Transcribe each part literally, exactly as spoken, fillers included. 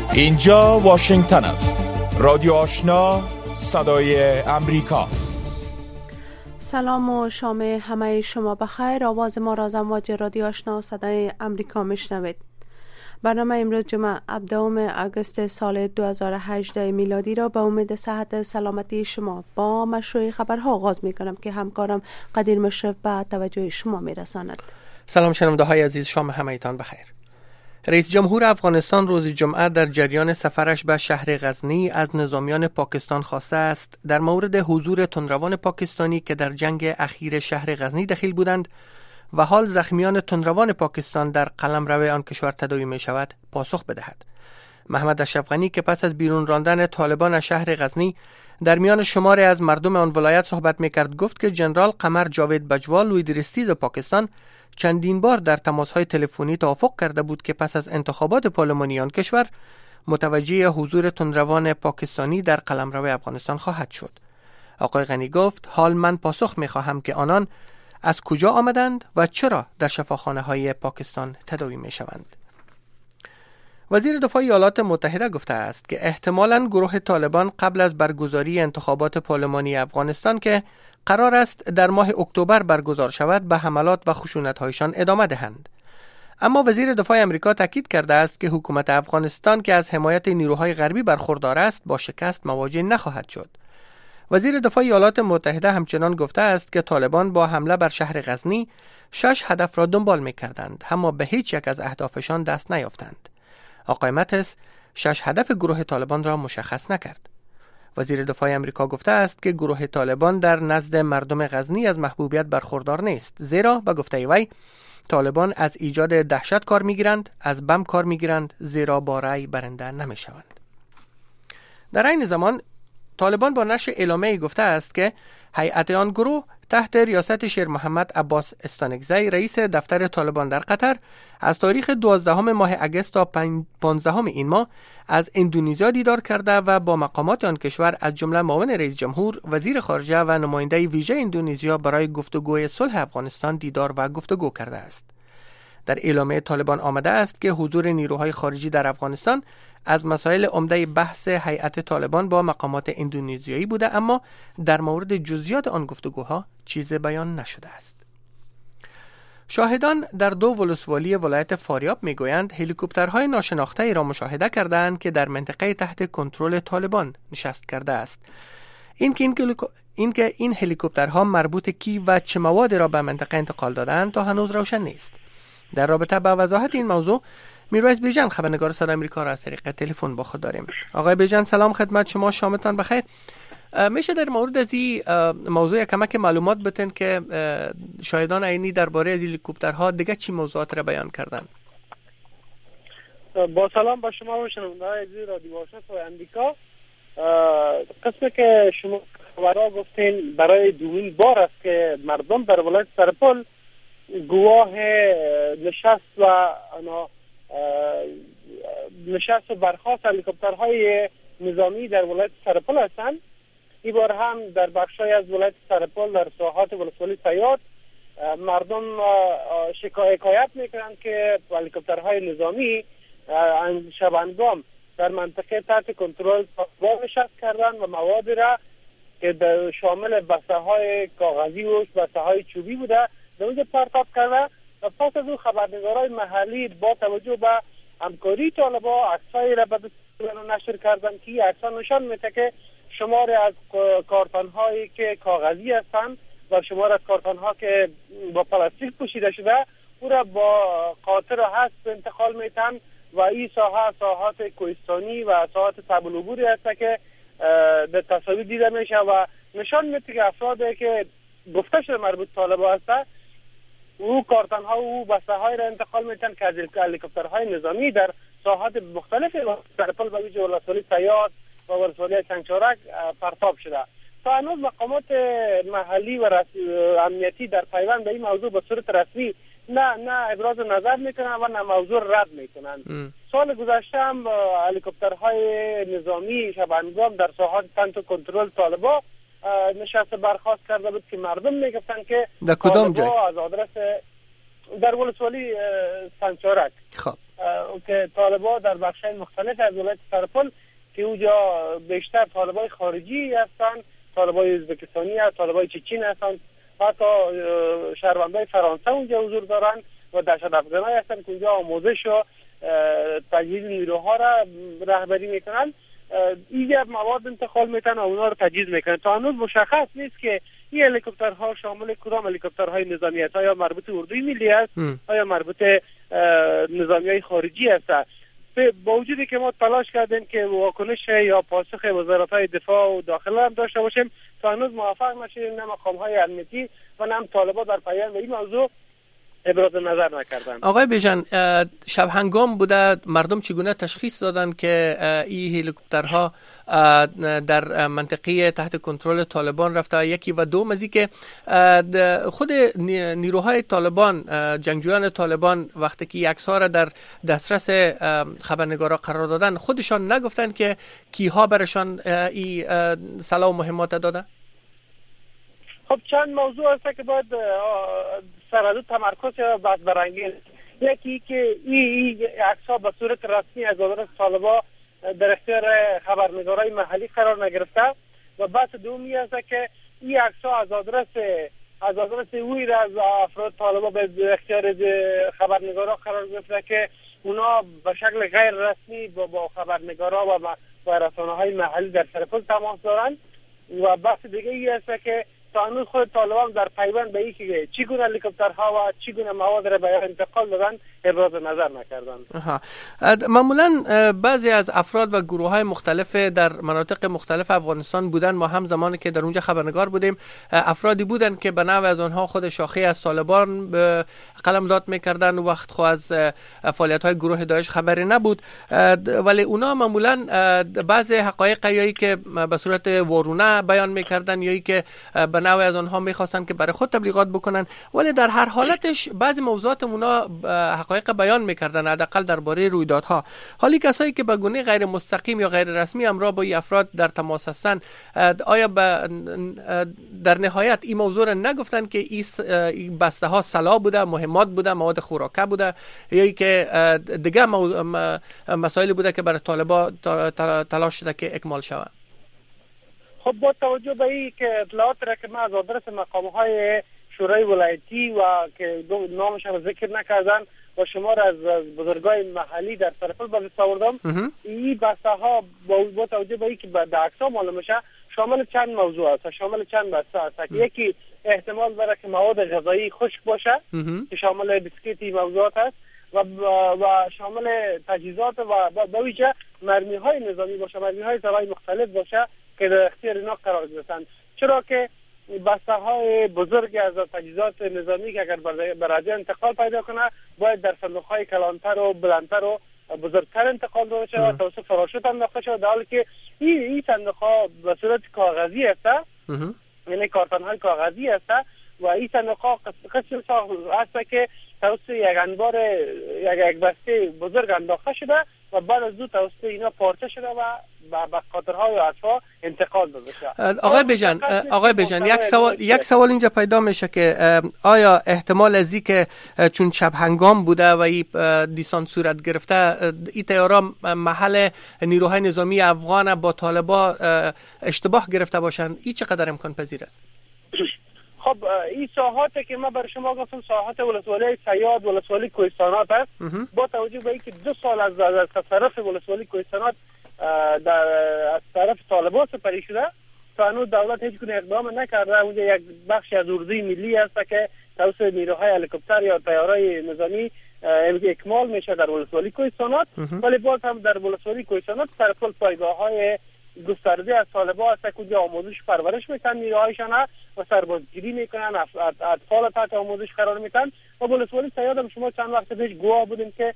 اینجا واشنگتن است. رادیو آشنا، صدای امریکا. سلام و شام همه شما بخیر. آواز ما را از امواج رادیو آشنا صدای امریکا میشنوید. برنامه امروز جمعه هفدهم اگست سال دو هزار و هجده میلادی را به امید صحت سلامتی شما با مشروع خبرها آغاز می کنم که همکارم قدیر مشرف به توجه شما می رساند. سلام شنونده های عزیز، شام همه‌تان بخیر. رئیس جمهور افغانستان روز جمعه در جریان سفرش به شهر غزنی از نظامیان پاکستان خواسته است در مورد حضور تندروان پاکستانی که در جنگ اخیر شهر غزنی دخیل بودند و حال زخمیان تندروان پاکستان در قلمرو آن کشور تداوی می شود پاسخ بدهد. محمد اشرف غنی که پس از بیرون راندن طالبان از شهر غزنی در میان شماری از مردم آن ولایت صحبت می کرد، گفت که جنرال قمر جاوید بجوا لویدرستیز پاکستان چندین بار در تماس‌های تلفنی توافق کرده بود که پس از انتخابات پارلمانی آن کشور متوجه حضور تندروان پاکستانی در قلمرو افغانستان خواهد شد. آقای غنی گفت حال من پاسخ می‌خواهم که آنان از کجا آمدند و چرا در شفاخانه‌های پاکستان تداوی می‌شوند. وزیر دفاع ایالات متحده گفته است که احتمالاً گروه طالبان قبل از برگزاری انتخابات پارلمانی افغانستان که قرار است در ماه اکتبر برگزار شود به حملات و خشونت‌هایشان ادامه دهند. اما وزیر دفاع آمریکا تاکید کرده است که حکومت افغانستان که از حمایت نیروهای غربی برخوردار است با شکست مواجه نخواهد شد. وزیر دفاع ایالات متحده همچنان گفته است که طالبان با حمله بر شهر غزنی شش هدف را دنبال می‌کردند اما به هیچ یک از اهدافشان دست نیافتند. آقای متس شش هدف گروه طالبان را مشخص نکرد. وزیر دفاع آمریکا گفته است که گروه طالبان در نزد مردم غزنی از محبوبیت برخوردار نیست، زیرا به گفته وی طالبان از ایجاد دهشت کار میگیرند، از بم کار میگیرند، زیرا با رأی برنده نمیشوند. در این زمان طالبان با نشر اعلامیه‌ای گفته است که هیئت آن گروه تحت ریاست شیر محمد عباس استانکزی رئیس دفتر طالبان در قطر از تاریخ دوازدهم ماه اگست تا پانزدهم این ماه از اندونزیا دیدار کرده و با مقامات آن کشور از جمله معاون رئیس جمهور، وزیر خارجه و نماینده ویژه اندونزیا برای گفتگوی صلح افغانستان دیدار و گفتگو کرده است. در اعلامیه طالبان آمده است که حضور نیروهای خارجی در افغانستان از مسائل عمده بحث هیئت طالبان با مقامات اندونزیایی بوده، اما در مورد جزئیات آن گفتگوها چیزی بیان نشده است. شاهدان در دو ولسوالی ولایت فاریاب میگویند هلیکوپترهای ناشناخته ای را مشاهده کردند که در منطقه تحت کنترل طالبان نشست کرده است. این که این, این که این هلیکوپترها مربوط کی و چه موادی را به منطقه انتقال دادند تا هنوز روشن نیست. در رابطه با وضاحت این موضوع میرویس بیژن خبرنگار صدای آمریکا را از طریق تلفن با خود داریم. آقای بیژن سلام خدمت شما، شامتان بخیر. میشه در مورد از این موضوع کمک معلومات بتن که شاهدان عینی درباره از هلیکوپترها دیگه چی موضوعات را بیان کردن؟ با سلام با شما و شنونده‌های عزیز رادیو آشنا صدای آمریکا. قسمی که شما خبرها گفتین برای دومین بار است که مردم در ولایت سرپل گواه نشست و نشست و برخاست هلیکوپترهای نظامی در ولایت سرپل هستند. این بار هم در بخشای از ولایت سرپل در ساحات ولسوالی سیاد مردم شکایت میکنند که هلیکوپترهای نظامی شبانگام در منطقه تحت کنترل طالبان نشست کردند و مواد را که شامل بسته های کاغذی و بسته های چوبی بوده در اونجا پرتاب کرده و پس از اون خبرنگارای محلی با توجه به همکاری طالبان عکسایی را به نشر کردن که عکس‌ها نشان میده که شمار از کارتون‌هایی که کاغذی هستند و شمار از کارتون‌ها که با پلاستیک پوشیده شده او را با قاطر هست انتقال میتن و این ساحه ساحات کوهستانی و ساحات صعب العبوری هست که در تصاویر دیده میشه و نشان میده که افرادی که گفته شده مربوط طالبان هستند او کارتون‌ها و او بسته‌های را انتقال میتن که از هلیکوپترهای نظامی در ساحات مختلف سرپل و ویژه ولسوالی سیاد و ولسوالی چنگچارک پرتاب شده. تا هنوز مقامات محلی و امنیتی در پیوند به این موضوع به صورت رسمی نه نه ابراز نظر میکنن و نه موضوع رد میکنن. سال گذشته هم هلیکوپترهای نظامی شبانگام در ساحات تحت کنترل طالبان نشست برخاست کرده بود که مردم میگفتن که در کدام جای؟ از آدرس در ولسوالی سنگچارک خب که طالبان در بخش‌های مختلف از ولایت سرپل که اونجا بیشتر طالبان خارجی هستند، طالبان ازبکستانی هستند، طالبان چچین هستند، حتی شهروندان فرانسه اونجا حضور دارند و دهشت افغانایی هستند که اونجا آموزش و تجهیز نیروها را رهبری میکنن. اینجا مواد انتقال میکنن و اونا رو تجهیز میکنن. تا هنوز مشخص نیست که این هلیکوپترها شامل کدام هلیکوپترهای نظامی است، آیا مربوط اردوی ملی است، آیا مربوط نظامیای خارجی است. با وجودی که ما تلاش کردیم که واکنش یا پاسخ وزارت‌های دفاع و داخله هم داشته باشیم، تا هنوز موفق نشدیم. نه مقام‌های امنیتی و نه طالبان در پایان به این موضوع ابراز نظر نکردند. آقای بیژن، شب هنگام بوده، مردم چگونه تشخیص دادن که این هلیکوپترها در منطقه تحت کنترل طالبان رفته؟ یکی و دوم از اینکه خود نیروهای طالبان، جنگجویان طالبان، وقتی که عکس‌ها را در دسترس خبرنگارا قرار دادن، خودشان نگفتن که کیها برشان این سلاح و مهمات دادن؟ خب چند موضوع هست که باید سردو تمرکز یا بحث برانگیز. یکی که این عکس‌ها به صورت رسمی از آدرس طالبان در اختیار خبرنگارای محلی قرار نگرفته و بحث دومی است که این عکس‌ها از آدرس از آدرس ویر از افراد طالبان به اختیار خبرنگارا قرار گرفته که اونا به شکل غیر رسمی با, با خبرنگارا و با رسانه‌های محلی در سرپل تماس دارن. و بحث دیگه ای است که تا هنوز خود طالبان در پیوند به اینکه چگونه هلیکوپترها و چگونه مواد را به انتقال دادن ابراز نظر نکردند. معمولا بعضی از افراد و گروه های مختلف در مناطق مختلف افغانستان بودن. ما هم زمانی که در اونجا خبرنگار بودیم افرادی بودن که به نوع از آنها خود شاخه از طالبان قلمداد میکردن و وقت خو از فعالیت های گروه داعش خبری نبود، ولی اونا معمولا بعضی حقایق یایی که به صورت وارونه بیان میکردن یایی که به نوع از آنها میخواستن که برای خود تبلیغات بکنن، ولی در هر حالتش بعضی موضوعات اونا حقایق بیان میکردن، حداقل درباره رویدادها. حالی کسایی که به گونه غیر مستقیم یا غیر رسمی همراه با این افراد در تماس هستن، آیا در نهایت این موضوع را نگفتن که این بسته ها سلاح بوده، مهمات بوده، مواد خوراکه بوده، یا که دیگه مسائل بوده که برای طالبان تلاش شده که اکمال شود؟ خب با توجه به این که اطلاعات را که من از آدرس مقام‌های شورای ولایتی و که نامش را ذکر نکردن و شمار از بزرگای محلی در سرپل به دست آوردم، این بسته ها با توجه به این که به عکس‌ها معلوم میشه شامل چند موضوع است، شامل چند بسته است. یکی احتمال داره که مواد غذایی خشک باشه که شامل بیسکیت موضوعات است و و شامل تجهیزات و به ویژه مرمی‌های نظامی باشه، مرمی‌های سلاح مختلف باشه که در اختیار اینا قرار گرفتن. چرا که بسته های بزرگ از تجهیزات نظامی که اگر برای انتقال پیدا کنه باید در صندوق های کلانتر و بلندتر و بزرگتر انتقال داده شود، توسط فراشوت انداخته شود، در حالی که این این صندوق ها به صورت کاغذی است، یعنی کارتن های کاغذی است و این صندوق ها قسم است که توسط یک انبار یک یک بسته بزرگ انداخته شده و بعد از دو توسط اینا پارچه شده و به خاطرهای و اطفا انتقال داده شده. آقای بیژن، آقای بیژن یک سوال یک سوال اینجا پیدا میشه که آیا احتمال از این که چون شب هنگام بوده و این دیسان صورت گرفته این تیارا محل نیروهای نظامی افغان با طالبان اشتباه گرفته باشن، این چقدر امکان پذیر است؟ خب این ساحاتی که من برای شما گفتم ساحات ولسوالی سیاد، ولسوالی کوهستانات است. با توجه به اینکه دو سال از از تصرف ولسوالی کوهستانات در از طرف طالبان سپری شده، تا هنوز دولت هیچ گونه اقدام نکرده. اونجا یک بخش از اردوی ملی است که توسط نیروهای هلیکوپتر یا طیارهای نظامی اکمال میشه در ولسوالی کوهستانات، ولی باز هم در ولسوالی کوهستانات سرپل پایگاه‌های گسترده از طالبان است که اونجا آموزش پرورش میکنن نیروهایشان و سربازگیری میکنن، اطفال تحت آموزش قرار میدن. و ولسوالی سیاد هم شما چند وقت پیش گواه بودیم که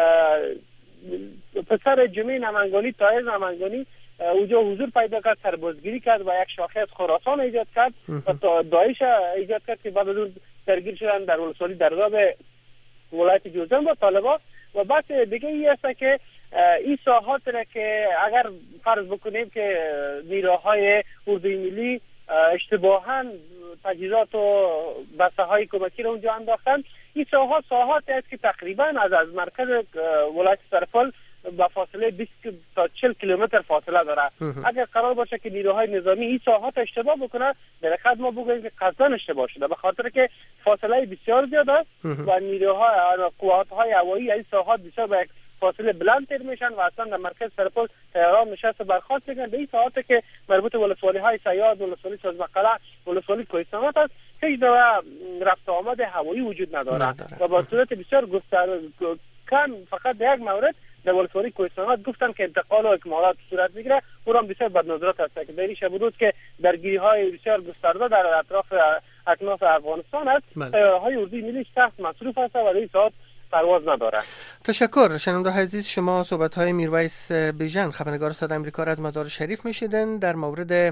پسر جمعه نمنگانی طاهر نمنگانی اونجا حضور پیدا کرد، سربازگیری کرد و یک شاخه از خراسان ایجاد کرد و داعش ایجاد کرد که بعد از اون درگیر شدن در ولسوالی درگاه ولایت جوزجان با طالبان. و بحث دیگه ای است که این ساحات را که اگر فرض بکنیم که نیروهای اردوی ملی اشتباهاً تجهیزات و بسته های کمکی را اونجا انداختن، این ساحات ساحاتی است که تقریبا از از مرکز ولایت سرپل با فاصله بیست تا چهل کیلومتر فاصله داره. اگر قرار باشه که نیروهای نظامی این ساحات اشتباه بکنه، در حقیقت ما بگوییم که قصداً اشتباه شده، به خاطر که فاصله بسیار زیاد است و نیروهای قوات‌های هوایی این ساحات بسیار به فاصله بلند تیر میشن و اصلا در مرکز سرپل تهران نشست برخاست میکنن. به این ساحاتی که مربوط به ولسوالی های سیاد، ولسوالی سازمقله، ولسوالی کوهستانات است، هیچ نوع رفت آمد هوایی وجود نداره, نداره. و با صورت بسیار گسترده کم فقط در یک مورد در ولسوالی کوهستانات گفتن که انتقال و اکمالات صورت میگیره، اونم بسیار بدنظرات هست که در این شب روز که درگیری های بسیار گسترده در اطراف اکناف افغانستان است، سیاره‌های اردوی ملی سخت مصروف است و در این ساعت پرواز نداره. تشکر. شنونده عزیز، شما صحبت‌های میرویس بیژن خبرنگار صدای آمریکا را از مزار شریف میشیدن در مورد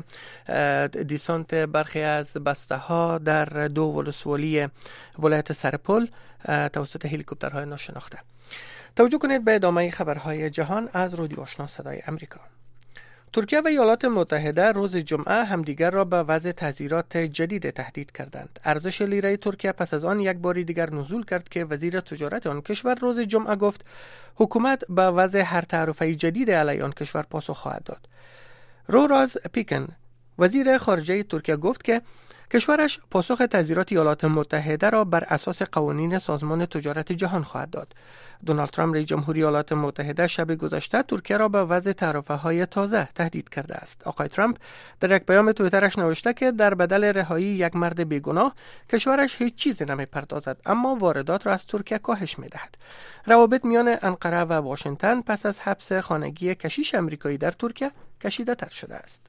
دیسانت برخی از بسته‌ها در دو ولسوالی ولایت سرپل توسط هلیکوپترهای ناشناخته. توجه کنید به ادامه خبرهای جهان از رادیو آشنا صدای آمریکا. ترکیه و ایالات متحده روز جمعه همدیگر را به وضع تعزیرات جدید تهدید کردند. ارزش لیره ترکیه پس از آن یک بار دیگر نزول کرد که وزیر تجارت آن کشور روز جمعه گفت حکومت به وضع هر تعرفه جدید علیه آن کشور پاسخ خواهد داد. روراز پیکن وزیر خارجه ترکیه گفت که کشورش پاسخ تعزیرات ایالات متحده را بر اساس قوانین سازمان تجارت جهان خواهد داد. دونالد ترامپ رئیس جمهوری ایالات متحده شب گذشته ترکیه را به وضع تعرفه‌های تازه تهدید کرده است. آقای ترامپ در یک پیام توییترش نوشته که در بدل رهایی یک مرد بیگناه کشورش هیچ چیزی نمی‌پردازد، اما واردات را از ترکیه کاهش می‌دهد. روابط میان انقره و واشنگتن پس از حبس خانگی کشیش آمریکایی در ترکیه کشیده‌تر شده است.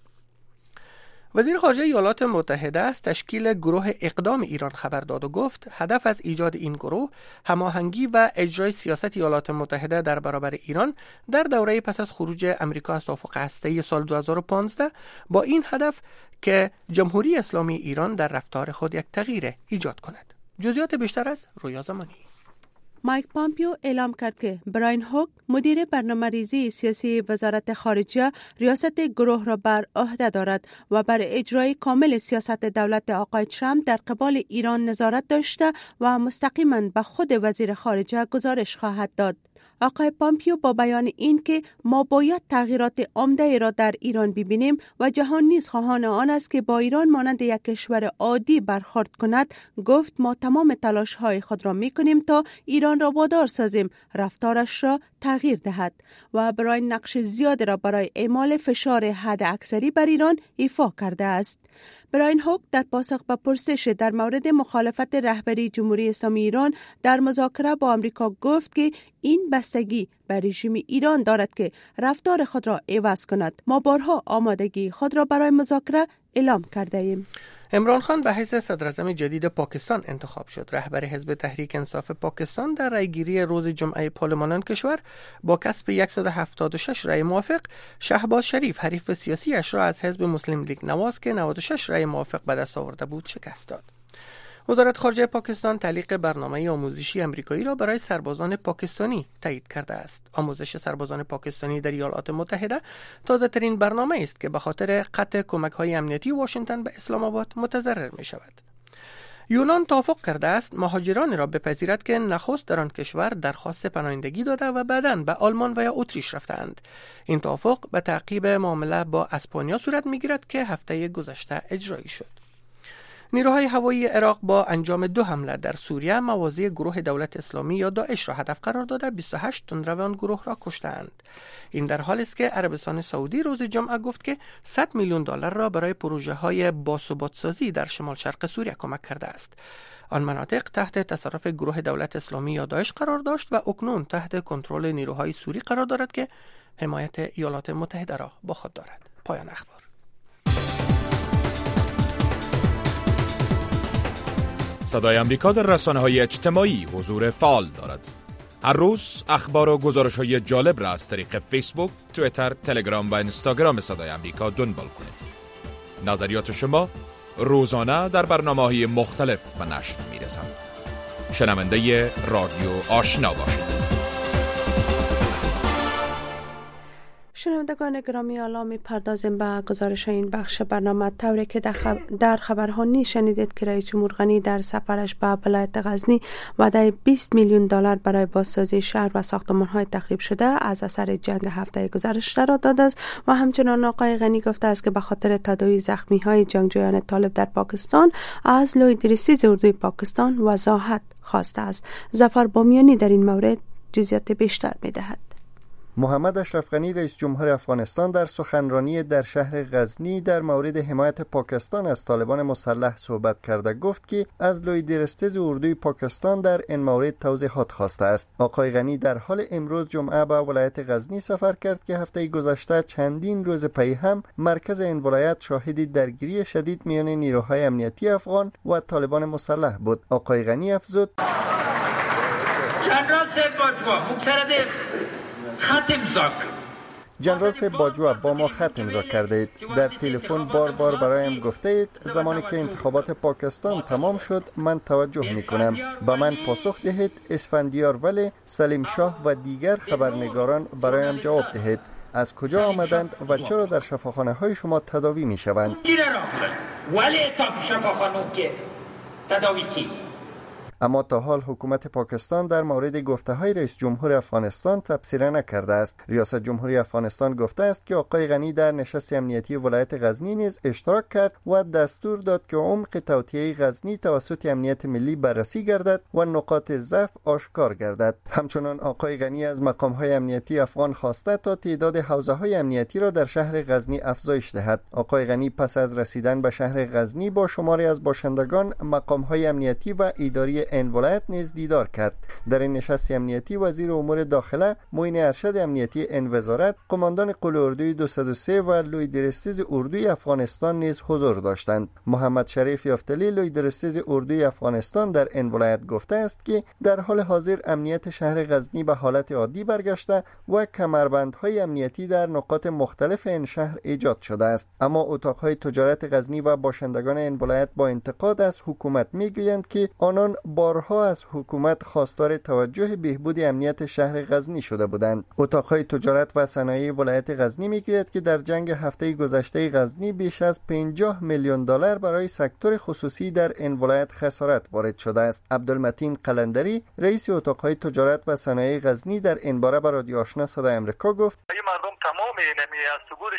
وزیر خارجه ایالات متحده از تشکیل گروه اقدام ایران خبر داد و گفت هدف از ایجاد این گروه هماهنگی و اجرای سیاست ایالات متحده در برابر ایران در دوره پس از خروج امریکا از توافق هسته‌ای سال دو هزار و پانزده با این هدف که جمهوری اسلامی ایران در رفتار خود یک تغییر ایجاد کند. جزئیات بیشتر از رویا زمانی. مایک پامپیو اعلام کرد که براین هوک مدیر برنامه‌ریزی سیاسی وزارت خارجه ریاست گروه را بر عهده دارد و بر اجرای کامل سیاست دولت آقای ترامپ در قبال ایران نظارت داشته و مستقیما به خود وزیر خارجه گزارش خواهد داد. آقای پامپیو با بیان این که ما باید تغییرات عمده را در ایران ببینیم و جهان نیز خواهان آن است که با ایران مانند یک کشور عادی برخورد کند، گفت ما تمام تلاش های خود را می کنیم تا ایران را وادار سازیم رفتارش را تغییر دهد و برای نقش زیاد را برای اعمال فشار حد اکثری بر ایران ایفا کرده است. براین هوک در پاسخ به پرسش در مورد مخالفت رهبری جمهوری اسلامی ایران در مذاکره با آمریکا گفت که این بستگی بر رژیم ایران دارد که رفتار خود را عوض کند. ما بارها آمادگی خود را برای مذاکره اعلام کرده ایم. عمران خان به حیث صدراعظم جدید پاکستان انتخاب شد. رهبر حزب تحریک انصاف پاکستان در رأیگیری روز جمعه پارلمان کشور با کسب صد و هفتاد و شش رأی موافق شهباز شریف حریف سیاسی اش را از حزب مسلم لیگ نواز که نود و شش رأی موافق به دست آورده بود شکست داد. وزارت خارجه پاکستان تعلیق برنامه آموزشی آمریکایی را برای سربازان پاکستانی تایید کرده است. آموزش سربازان پاکستانی در ایالات متحده تازه ترین برنامه است که به خاطر قطع کمک‌های امنیتی واشنگتن به اسلام آباد متضرر می شود. یونان توافق کرده است مهاجران را بپذیرد که نخست در آن کشور درخواست پناهندگی داده و بعداً به آلمان و یا اتریش رفتند. این توافق به تعقیب معامله با اسپانیا صورت می‌گیرد که هفته گذشته اجرایی شد. نیروهای هوایی عراق با انجام دو حمله در سوریه مواضع گروه دولت اسلامی یا داعش را هدف قرار داده بیست و هشت تندرو آن گروه را کشتند. این در حالی است که عربستان سعودی روز جمعه گفت که صد میلیون دلار را برای پروژه‌های باثبات‌سازی در شمال شرق سوریه کمک کرده است. آن مناطق تحت تصرف گروه دولت اسلامی یا داعش قرار داشت و اکنون تحت کنترل نیروهای سوری قرار دارد که حمایت ایالات متحده را با خود دارد. پایان اخبار. صدای آمریکا در رسانه‌های اجتماعی حضور فعال دارد. هر روز اخبار و گزارش‌های جالب را از طریق فیسبوک، توییتر، تلگرام و اینستاگرام صدای آمریکا دنبال کنید. نظریات شما روزانه در برنامه‌های مختلف به نشر می‌رسند. شنونده رادیو آشنا باشید. شنوندگان گرامی، حالا می‌پردازیم به گزارش این بخش برنامه. طوری که در خبرها شنیدید که رئیس جمهور غنی در سفرش به ولایت غزنی وعده بیست میلیون دلار برای بازسازی شهر و ساختمان‌های تخریب شده از اثر جنگ هفته گذشته را داده است و همچنان آقای غنی گفته است که به خاطر تداوی زخمی‌های جنگجویان طالب در پاکستان از لوی رئیس اردوی پاکستان وضاحت خواسته است. ظفر بامیانی در این مورد جزئیات بیشتر می‌دهد. محمد اشرف غنی رئیس جمهور افغانستان در سخنرانی در شهر غزنی در مورد حمایت پاکستان از طالبان مسلح صحبت کرده گفت که از لوی درستز اردوی پاکستان در این مورد توضیحات خواسته است. آقای غنی در حال امروز جمعه به ولایت غزنی سفر کرد که هفته گذشته چندین روز پی هم مرکز این ولایت شاهد درگیری شدید میان نیروهای امنیتی افغان و طالبان مسلح بود. آقای غنی افزود: جنرال سید باجوا مقترد خط امضا جنرال سید باجوا با ما خط امضا کردید. در تلفن بار بار برایم گفتید زمانی که انتخابات پاکستان تمام شد من توجه میکنم، به من پاسخ دهید. اسفندیار ولی، سلیم شاه و دیگر خبرنگاران برایم جواب دهید از کجا آمدند و چرا در شفاخانه های شما تداوی می شوند. ولی تا شفاخانه که تداوی کی؟ اما تا حال حکومت پاکستان در مورد گفته‌های رئیس جمهور افغانستان تبصره نکرده است. ریاست جمهوری افغانستان گفته است که آقای غنی در نشست امنیتی ولایت غزنی نیز اشتراک کرد و دستور داد که عمق توطئه غزنی توسط امنیت ملی بررسی گردد و نقاط ضعف آشکار گردد. همچنان آقای غنی از مقام‌های امنیتی افغان خواسته تا تعداد حوزه‌های امنیتی را در شهر غزنی افزایش دهد. آقای غنی پس از رسیدن به شهر غزنی با شماری از باشندگان مقام‌های امنیتی و اداری این ولایت نیز دیدار کرد. در این نشست امنیتی وزیر امور داخله معین ارشد امنیتی این وزارت، قماندان قول اردوی دویست و سه و لوی درستیز اردوی افغانستان نیز حضور داشتند. محمد شریف یافتلی لوی درستیز اردوی افغانستان در این ولایت گفته است که در حال حاضر امنیت شهر غزنی به حالت عادی برگشته و کمربندهای امنیتی در نقاط مختلف این شهر ایجاد شده است. اما اتاقهای تجارت غزنی و باشندگان این ولایت با انتقاد از حکومت میگویند که آنان بارها از حکومت خواستار توجه بهبود امنیت شهر غزنی شده بودند. اتاقهای تجارت و صنایع ولایت غزنی میگوید که در جنگ هفته گذشته غزنی بیش از پنجاه میلیون دلار برای سکتور خصوصی در این ولایت خسارت وارد شده است. عبدالمتین قلندری رئیس اتاقهای تجارت و صنایع غزنی در این باره به رادیو آشنا صدای آمریکا گفت: مردم تمام نمی از سگورش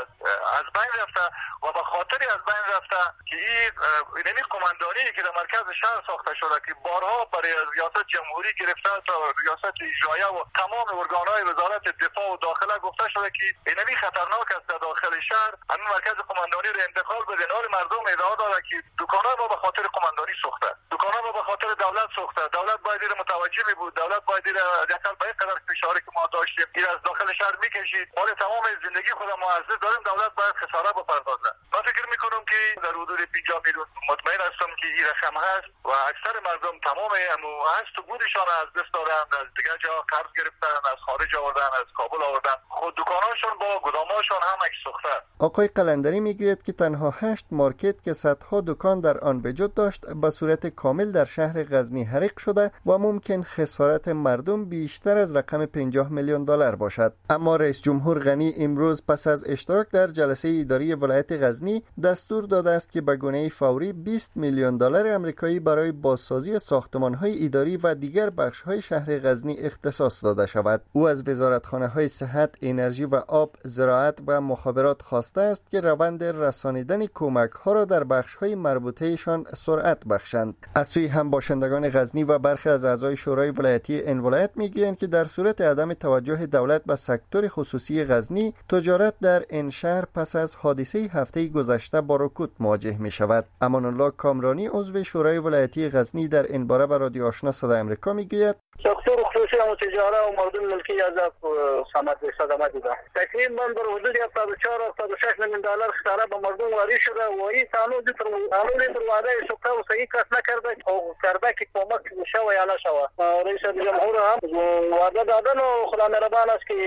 از بین رفته و به خاطر از بین رفته که این نمی قماندانی که در مرکز شهر ساخته شده که بارها برای ریاست جمهوری گرفته تا ریاست اجرایه و تمام ارگانهای وزارت دفاع و داخله گفته شده که اینمی خطرناک است در داخل شهر، همین مرکز قماندانی رو انتقال بدین. حال مردم ادعا داره که دکان‌ها ما به خاطر قماندانی سوخته، دکان‌ها ما به خاطر دولت سوخته، دولت باید این متوجه می بود، دولت باید این دقیقاً به این قدر فشاری که ما داشتیم این از داخل شهر میکشید. حال تمام زندگی خودم معذب داریم، دولت باید خسارت بپردازه. من فکر میکنم که در حدود پنجاه میلیون مطمئن هستم که این رقم هست و اکثر مردم تمام امو هست و بودشان از دست دادن، از دیگر جا قرض گرفتن، از خارج آوردن، از کابل آوردن، خود دکاناشون با گداماشون هم سوخته. آقای قلندری میگوید که تنها هشت مارکت که صدها دکان در آن وجود داشت به صورت کامل در شهر غزنی حریق شده و ممکن خسارت مردم بیشتر از رقم پنجاه میلیون دلار باشد. اما رئیس جمهور غنی امروز پس از اشتراک در جلسه اداری ولایت غزنی دستور داده است که به گونه فوری بیست میلیون دلار آمریکایی برای بازسازی ساختمان‌های اداری و دیگر بخش‌های شهر غزنی اختصاص داده شود. او از وزارتخانه‌های صحت، انرژی و آب، زراعت و مخابرات خواسته است که روند رسانیدن کمک‌ها را در بخش‌های مربوطه‌شان سرعت بخشند. از سوی هم باشندگان غزنی و برخی از اعضای شورای ولایتی این ولایت می‌گویند که در صورت عدم توجه دولت به سکتور خصوصی غزنی، تجارت در این شهر پس از حادثه هفته گذشته با رکود مواجه می‌شود. امان الله کامرانی عضو شورای ولایتی غزنی در این باره به رادیو آشنا صدای آمریکا میگوید: سکتور خصوصی و تجاره و مردم ملکی از صنعت صدمه دیده. تقریبا در حدود هفتاد و چهار هفتاد و شش میلیون دلار خساره به مردم وارد شده و این قانون در قانون در وعده سوخته و صحیح کس نکرده او کرده که کمک شوه یا نشوه. رئیس جمهور هم وعده دادن و خدا مهربان است که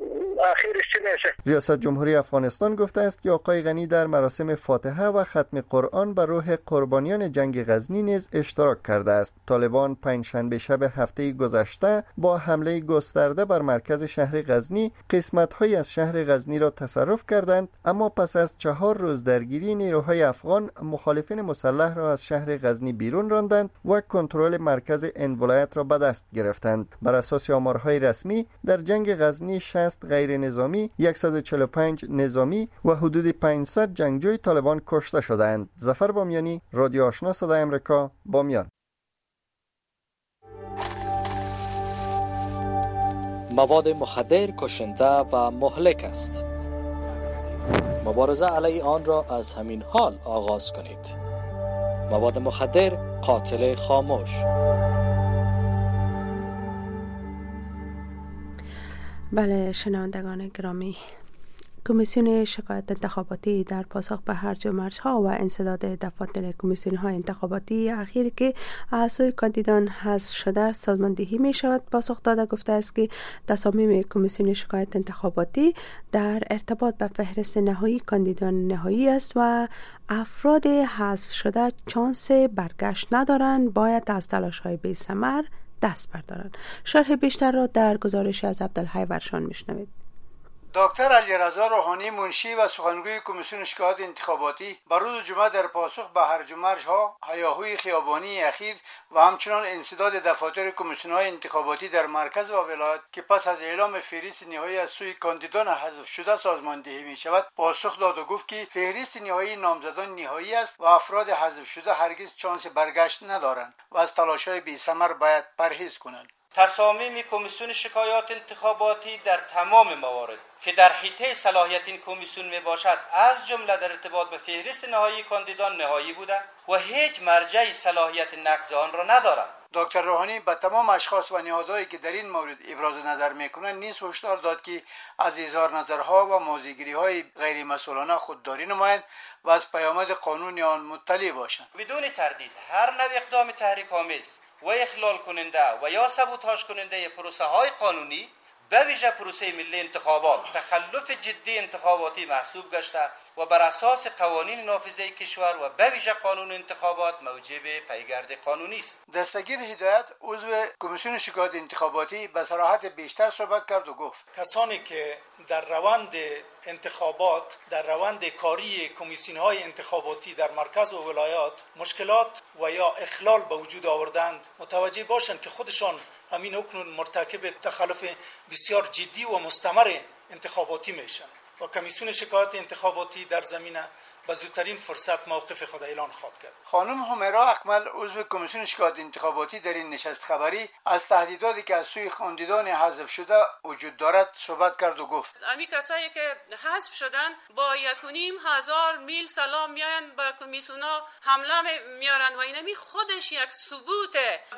اخیرش چی میشه. ریاست جمهوری افغانستان گفته است که آقای غنی در مراسم فاتحه و ختم قرآن به روح قربانیان جنگ غزنی نیز اشتراک کرده است. طالبان پنجشنبه شب هفته گذشته با حمله گسترده بر مرکز شهر غزنی قسمت‌هایی از شهر غزنی را تصرف کردند، اما پس از چهار روز درگیری نیروهای افغان مخالفین مسلح را از شهر غزنی بیرون راندند و کنترل مرکز این ولایت را به دست گرفتند. بر اساس آمارهای رسمی در جنگ غزنی شصت غیر نظامی، صد و چهل و پنج نظامی و حدود پانصد جنگجوی طالبان کشته شدند. ظفر بامیانی، رادیو آشنا صدای آمریکا، بامیان. مواد مخدر کشنده و مهلک است. مبارزه علیه آن را از همین حال آغاز کنید. مواد مخدر قاتل خاموش. بله شنوندگان گرامی، کمیسیون شکایت انتخاباتی در پاسخ به هرج و مرج‌ها و انسداد دفاتر کمیسیون‌های انتخاباتی اخیر که از سوی کاندیدان حذف شده سازماندهی می شود، پاسخ داده گفته است که تصامیم کمیسیون شکایت انتخاباتی در ارتباط به فهرست نهایی کاندیدان نهایی است و افراد حذف شده چانس برگشت ندارند، باید از تلاش‌های بی‌ثمر دست بردارند. شرح بیشتر را در گزارش از عبدالحی ورشان میشنوید. دکتر علیرضا روحانی منشی و سخنگوی کمیسیون شکایت انتخاباتی بر روز جمعه در پاسخ به هرج و مرج‌ها، هیاهوی خیابانی اخیر و همچنان انسداد دفاتر کمیسیون‌های انتخاباتی در مرکز و ولایت که پس از اعلام فهرست نهایی از سوی کاندیدان حذف شده سازماندهی می شود، پاسخ داد و گفت که فهرست نهایی نامزدان نهایی است و افراد حذف شده هرگز چانس برگشت ندارند و از تلاش‌های بی‌ثمر باید پرهیز کنند. تصامیم کمیسیون شکایات انتخاباتی در تمام موارد که در حیطه صلاحیت این کمیسیون می باشد، از جمله در ارتباط به فهرست نهایی کاندیدان نهایی بوده و هیچ مرجع صلاحیت نقض آن را ندارند. دکتر روحانی به تمام اشخاص و نهادهایی که در این مورد ابراز نظر میکنند نیز هشدار داد که از اظهار نظرها و موضع‌گیری‌های غیر مسئولانه خودداری نمایند و از پیامد قانونی آن مطلع باشند. بدون تردید هر نوع اقدام تحریک‌آمیز و اخلال کننده و یا سابوتاژ کننده پروسه های قانونی به ویژه پروسه ملی انتخابات تخلف جدی انتخاباتی محسوب گشته و بر اساس قوانین نافذه کشور و به ویژه قانون انتخابات موجب پیگرد قانونی است. دستگیر هدایت عضو کمیسیون شکایت انتخاباتی به صراحت بیشتر صحبت کرد و گفت کسانی که در روند انتخابات، در روند کاری کمیسیون‌های انتخاباتی در مرکز و ولایات مشکلات و یا اخلال به وجود آوردند، متوجه باشند که خودشان همین اکنون مرتکب تخلف بسیار جدی و مستمر انتخاباتی میشن و کمیسیون شکایت انتخاباتی در زمینه به زودترین فرصت موقف خود اعلان خواهد کرد. خانم همیرا اکمل عضو کمیسیون شکایت انتخاباتی در این نشست خبری از تهدیداتی که از سوی کاندیدان حذف شده وجود دارد صحبت کرد و گفت امی کسایی که حذف شدن با یک و نیم هزار میل سلام میاین به کمیسیونا حمله میارن و اینمی خودش یک ثبوت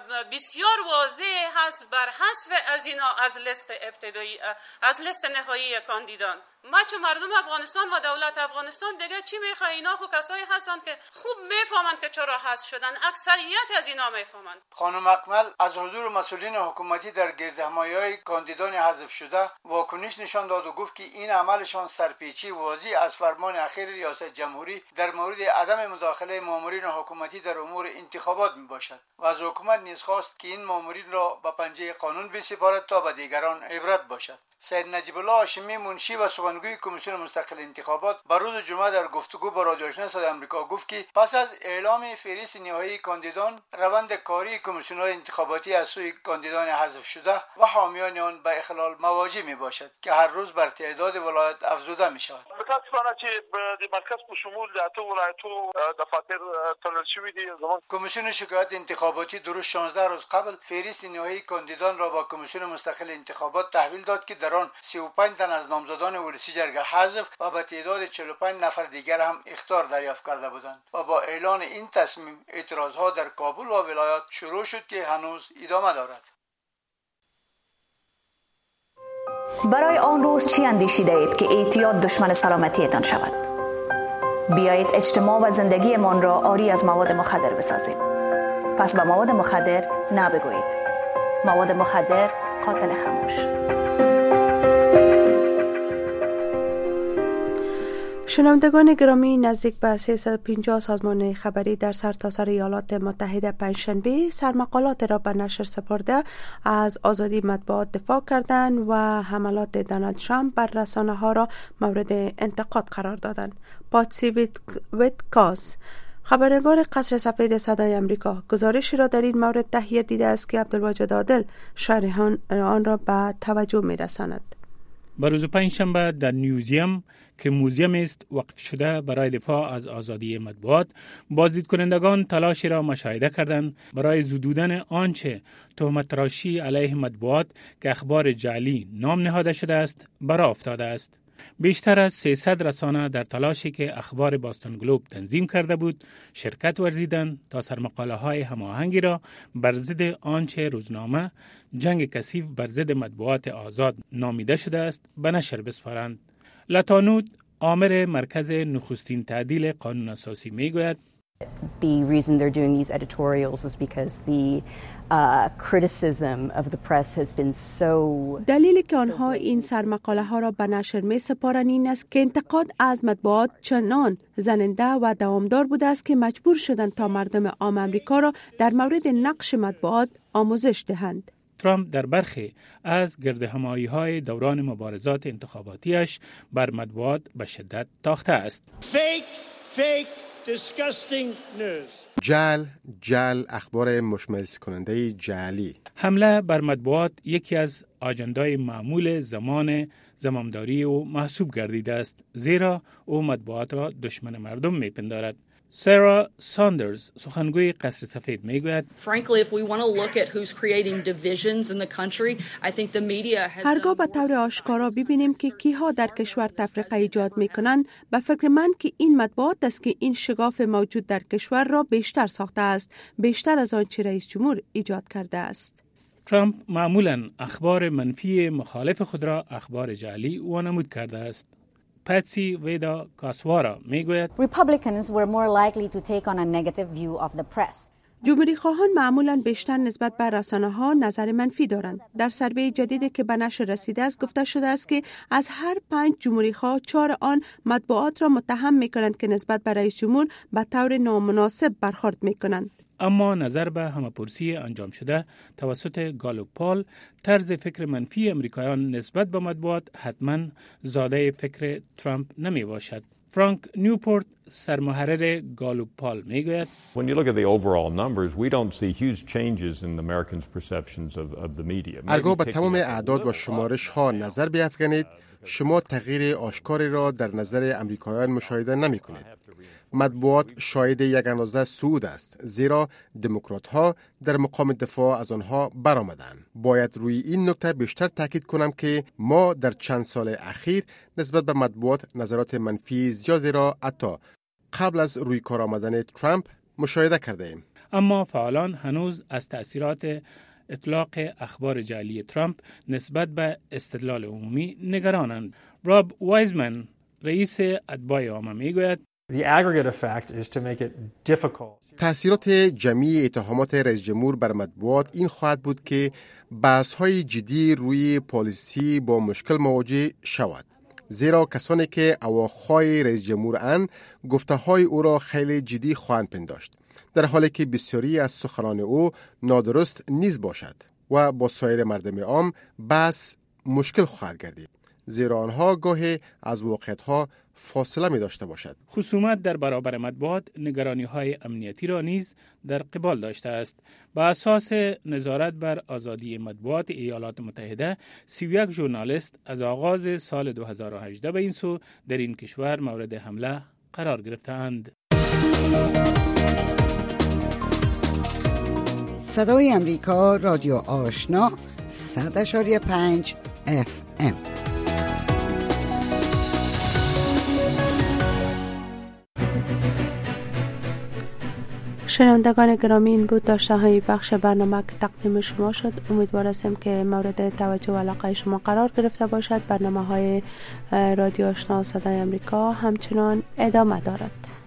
بسیار واضح هست بر حذف از اینا از لیست ابتدایی از لیست نهایی کاندیدان. ما چه مردم افغانستان و دولت افغانستان دیگه چی میخواه؟ اینا خو کسایی هستن که خوب میفهمند که چرا حذف شدن، اکثریت از اینا میفهمند. خانم اکمل از حضور مسئولین حکومتی در گردهمایی‌های کاندیدان حذف شده واکنش نشان داد و گفت که این عملشان سرپیچی واضح از فرمان اخیر ریاست جمهوری در مورد عدم مداخله مامورین حکومتی در امور انتخابات میباشد و از حکومت نیز خواست که این مامورین را به پنجه قانون بسپارد تا به دیگران عبرت باشد. سید نجیب الله هاشمی منشی و سخنگوی کمیسیون مستقل انتخابات بر روز جمعه در گفتگو با رادیو آشنا صدای آمریکا گفت که پس از اعلام فهرست نهایی کاندیدان، روند کاری کمیسیون‌های انتخاباتی از سوی کاندیدان حذف شده و حامیان آن به اخلال مواجه می باشد که هر روز بر تعداد ولایت افزوده می شود. متاسفانه چې د مرکز په شمول د اتو ولایتو دفاتر تړل شوي دي. کمیسیون شکایت انتخاباتی درست شانزده روز قبل فهرست نهایی کاندیدان را با کمیسیون مستقل انتخابات تحویل داد که در آن سی و پنج تن از نامزدان ولسی جرگه حذف و به تعداد چهل و پنج نفر دیگر هم اخطار دریافت کرده بودند و با اعلان این تصمیم اعتراضها در کابل و ولایات شروع شد که هنوز ادامه دارد. برای آن روز چی اندیشیده اید که اعتیاد دشمن سلامتیتان شود؟ بیایید اجتماع و زندگیمان را عاری از مواد مخدر بسازیم. پس به مواد مخدر نبگویید. مواد مخدر قاتل خاموش. شنوندگان گرامی، نزدیک به سیصد و پنجاه سازمان خبری در سرتاسر ایالات متحده پنجشنبه سرمقالات را به نشر سپرده از آزادی مطبوعات دفاع کردند و حملات دونالد ترامپ بر رسانه ها را مورد انتقاد قرار دادند. پاتسی ویتکاس، خبرنگار قصر سفید صدای امریکا، گزارشی را در این مورد تهیه دیده است که عبدالواجد عادل شارح آن را به توجه می رساند. به روز پنجشنبه در نیوزیم که موزیم است وقف شده برای دفاع از آزادی مطبوعات، بازدید کنندگان تلاشی را مشاهده کردند برای زدودن آنچه تهمت تراشی علیه مطبوعات که اخبار جعلی نام نهاده شده است برآ افتاده است. بیشتر از سیصد رسانه در تلاشی که اخبار باستون گلوب تنظیم کرده بود شرکت ورزیدند تا سرمقاله های هماهنگی را بر ضد آنچه روزنامه جنگ کثیف بر ضد مطبوعات آزاد نامیده شده است به نشر بسپارند. لاتانود، آمر مرکز نخستین تعدیل قانون اساسی میگوید The reason they're doing these editorials is because the uh, criticism of the press has been so. دلیلی که آنها این سرمقاله ها را به نشر می سپارند این است که انتقاد از مطبوعات چنان زننده و دوامدار بوده است که مجبور شدند تا مردم عام امریکا را در مورد نقش مطبوعات آموزش دهند. ترامپ در برخی از گردهمایی‌های دوران مبارزات انتخاباتیش بر مطبوعات به شدت تاخته است. Fake, fake. جعل، جعل، اخبار مشمئز کننده جعلی. حمله بر مطبوعات یکی از آجندای معمول زمان زمامداری او محسوب گردیده است، زیرا او مطبوعات را دشمن مردم میپندارد. سارا ساندرز، سخنگوی قصر سفید، میگوید هرگاه به طور آشکارا ببینیم که کیها در کشور تفرقه ایجاد میکنند، به فکر من که این مطبوعات است که این شگاف موجود در کشور را بیشتر ساخته است، بیشتر از آنچه رئیس جمهور ایجاد کرده است. ترامپ معمولاً اخبار منفی مخالف خود را اخبار جعلی وانمود کرده است. پاتسی ویدا کاسوارا میگوید Republicans were more likely to take on a negative view of the press. جمهوری خواهان معمولاً بیشتر نسبت به رسانه ها نظر منفی دارند. در سروی جدیدی که به نشر رسیده است گفته شده است که از هر پنج جمهوری خواه چهار آن مطبوعات را متهم میکنند که نسبت به رئیس جمهور به طور نامناسب برخورد میکنند. اما نظر به همه‌پرسی انجام شده توسط گالوپ پال، طرز فکر منفی امریکایان نسبت به مطبوعات حتما زاده فکر ترامپ نمی باشد. فرانک نیوپورت، سرمحرر گالوپ پال، میگوید When you look at the overall numbers, we don't see huge changes in the Americans' perceptions of, of the media. هرگاه به تمام اعداد و شمارش ها نظر بیفکنید، شما تغییر آشکاری را در نظر امریکایان مشاهده نمی کنید. مطبوعات شاهد یک اندازه صعود است، زیرا دموکرات ها در مقام دفاع از آنها برآمدند. باید روی این نکته بیشتر تاکید کنم که ما در چند سال اخیر نسبت به مطبوعات نظرات منفی زیادی را حتی قبل از روی کار آمدن ترامپ مشاهده کرده ایم. اما فعالان هنوز از تأثیرات اطلاق اخبار جعلی ترامپ نسبت به استدلال عمومی نگرانند. راب وایزمن، رئیس اتباع عامه، میگوید The aggregate effect is to make it difficult. تأثیرات جمعی اتهامات رئیس جمهور بر مطبوعات این خواهد بود که بحث‌های جدی روی پالیسی با مشکل مواجه شود، زیرا کسانی که اواخای رئیس جمهور اند گفته‌های او را خیلی جدی خواهند پنداشت، در حالی که بسیاری از سخنان او نادرست نیز باشد و با سایر مردم عام بحث مشکل خواهد گردید، زیرا آنها گاهی از واقعیت‌ها فاصله می داشته باشد. خصومت در برابر مطبوعات نگرانی‌های امنیتی را نیز در قبال داشته است. با اساس نظارت بر آزادی مطبوعات ایالات متحده، سی و یک ژورنالیست از آغاز سال دو هزار و هجده به این سو در این کشور مورد حمله قرار گرفتند. صدای امریکا، رادیو آشنا، صد اشاری پنج اف ام. شنوندگان گرامی، این بود داشته های بخش برنامه که تقدیم شما شد. امیدوار هستم که مورد توجه و علاقه شما قرار گرفته باشد. برنامه های رادیو آشنا صدای امریکا همچنان ادامه دارد.